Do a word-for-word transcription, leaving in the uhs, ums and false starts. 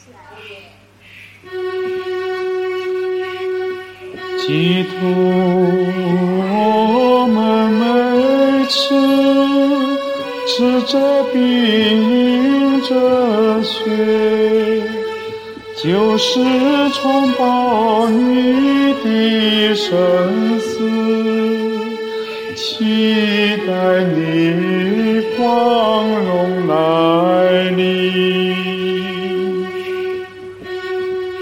基督，我们每次吃着饼饮着血，就是重报你的生死，期待你光荣